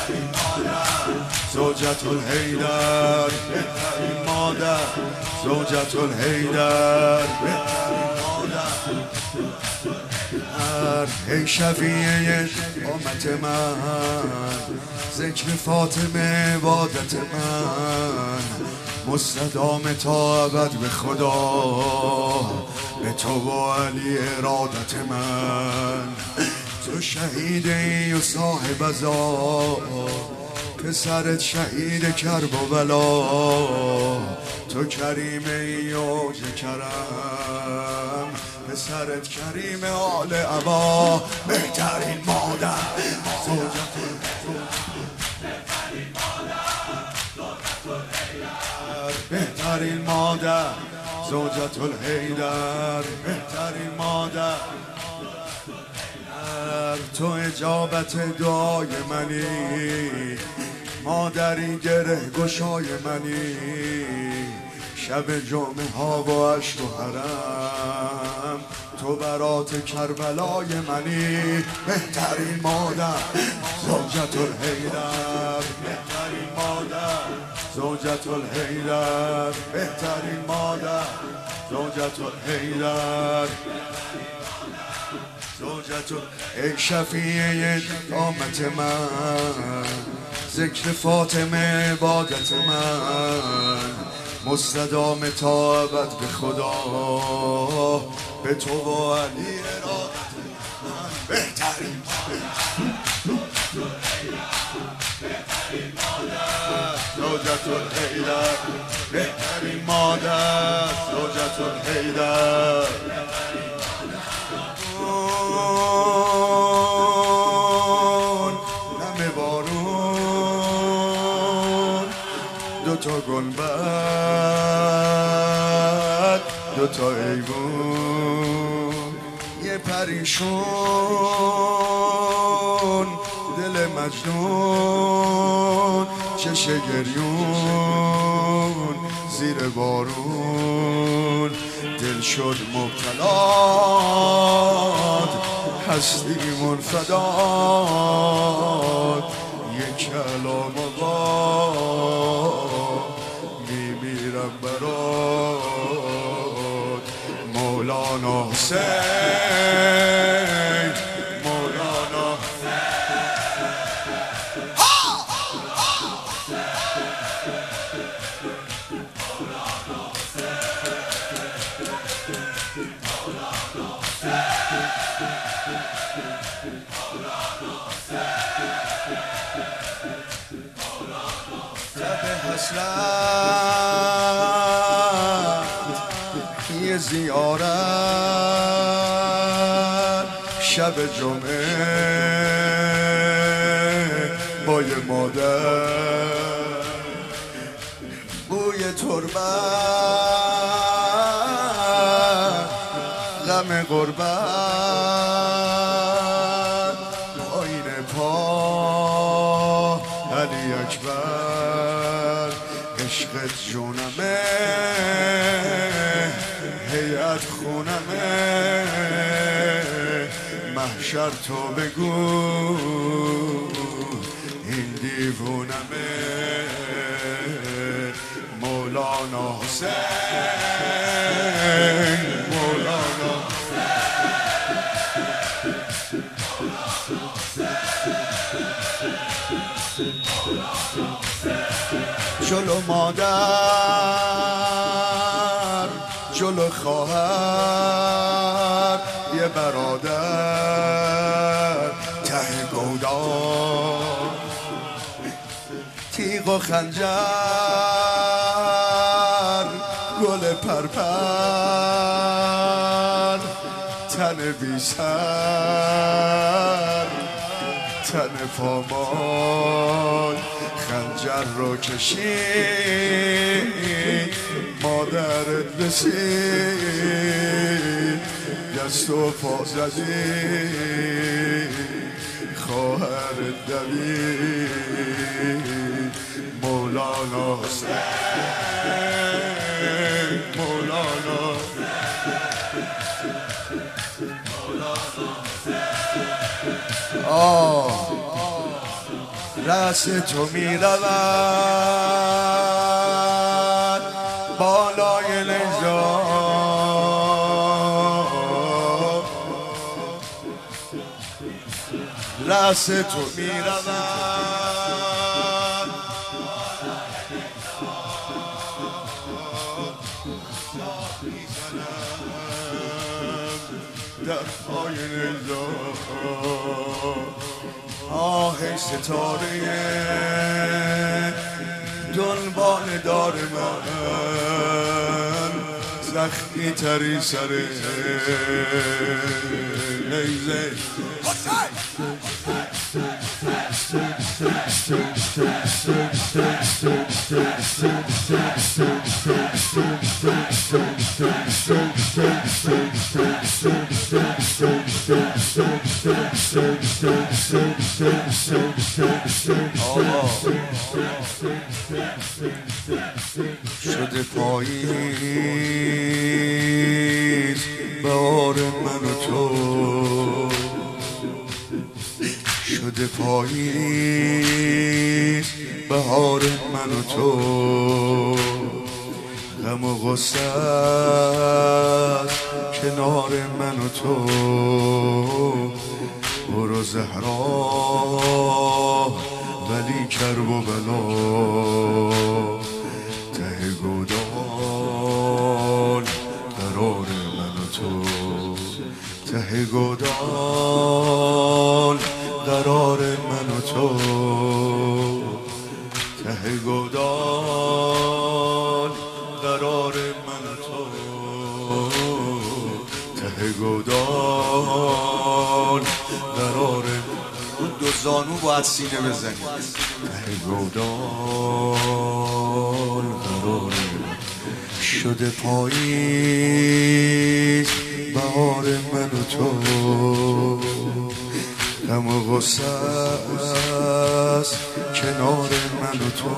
زوجة الحیدر، بهترین مادر، زوجة الحیدر، بهترین مادر. ای شفیع امت من، ذکر فاطمه عبادت من، مستدام تا ابد به خدا، به تو و علی ارادت من. تو شهیدی و صاحب زا، پسرت شهید کرب و بلا. تو کریم ای اوج کرم، پسرت کریم آل عبا. بهترین مادر، بهترین مادر، زوجة الحیدر، بهترین مادر. تو اجابت دعای منی، مادری گره گشای منی. شب جمعه ها و عشق و حرم، تو برات کربلای منی. بهترین مادر، زوجة الحیدر، بهترین مادر، زوجة الحیدر، بهترین مادر، زوجة الحیدر، زوجة. ای شفیع امت من، ذکر فاطمه عبادت من، مستدام تا ابد به خدا، به تو و علی ارادت من. بهترین مادر، زوجة الحیدر، بهترین مادر، زوجة الحیدر. نم بارون، دوتا گنبد، دوتا ایوون، یه پریشون، دل مجنون، چش گریون، زیر بارون. دل شد مبتلات، هستیمون فدات. یک کلام آقا میمیرم برات. مولانا حسین، مولانا یه زیارت شب جمعه با یه مادر. بوی تربت، غم غربت، پایین پا علی اکبر. عشقت جونمه، هیئت خونمه. محشر تو بگو این دیوونمه. مولانا حسین، مولانا جلو مادر، جلو خواهر، یه برادر ته گودار. تیغ و خنجر، گل پرپر، تن بی سر، تن پامال. خنجر رو کشید، مادرت رسید. دست و پا زدی، خواهرت دوید. مولانا حسین، مولانا رأس تو می رود بالای نژاد، رأس تو می رود در پای نژاد. آه ای ستاره دنبال دار من، زخمی تری سر نیزه. شده پاییز بهار من و تو، شده پاییز بهار من و تو، غم و غصه کنار من و تو. برو زهرا ولی کرب و بلا ته گودال قرار من و تو، ته گودال قرار من و تو، ته گودال قرار من و تو، ته گودال قرار. اون دو زانو باید سینه بزنی. ته گودال قرار شده پاییز بهار من و تو، غم و غصه است کنار من و تو.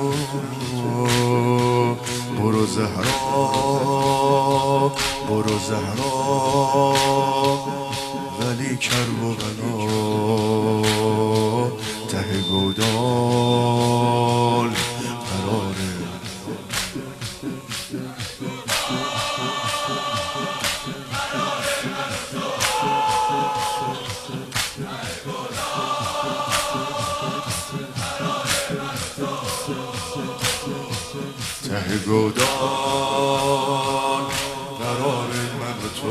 برو زهرا برو زهرا ولی کرب و بلا ته گودال قراره. ته گودال قرار من و تو،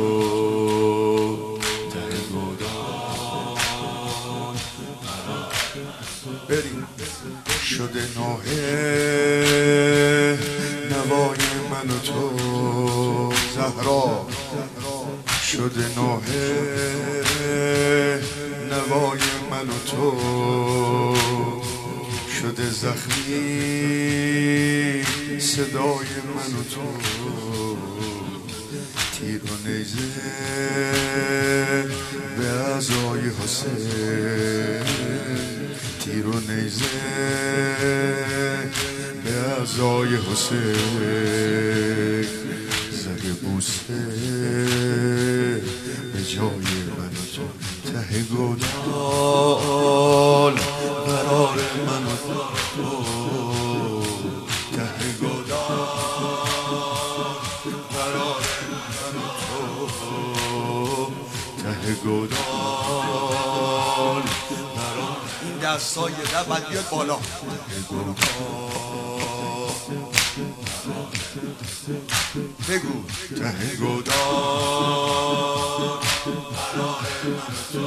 ته گودال بریم. شده نوحه نوای من و تو زهرا، شده نوحه نوای من و تو، شده زخمی صدای من و تو. تیر و نیزه به اعضای حسین، تیر و نیزه به اعضای حسین، زده بوسه به جای من و تو. ته گودال قرار من و تو، ته گودال قرار من و تو، ته گودال قرار. این دستای ده باید بیاد بالا. ته گودال بگو ته گودال قرار من و تو،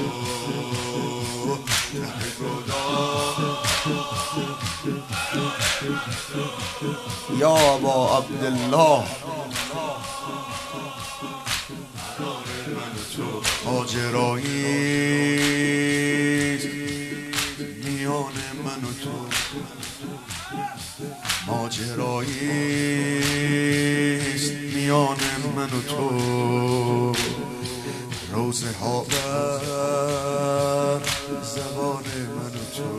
ته گودال. یا ابا عبدالله ماجراییست میان من و تو، ماجراییست میان من و تو. روزه ها بر زبان من و تو،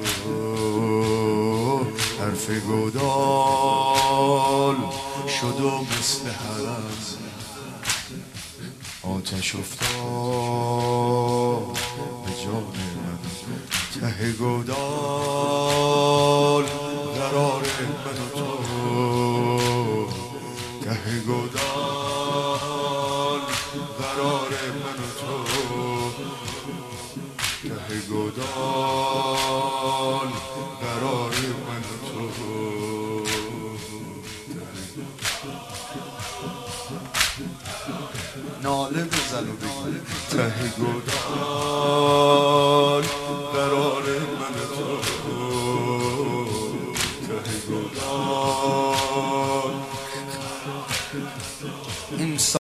حرف گودال شد و مثل حرز آتش افتاد به جان من. ته ته گودال قرار من و تو، ته گودال قرار من و تو، ته گودال قرار من و تو. ناله بزن و بگو ته گودال قرار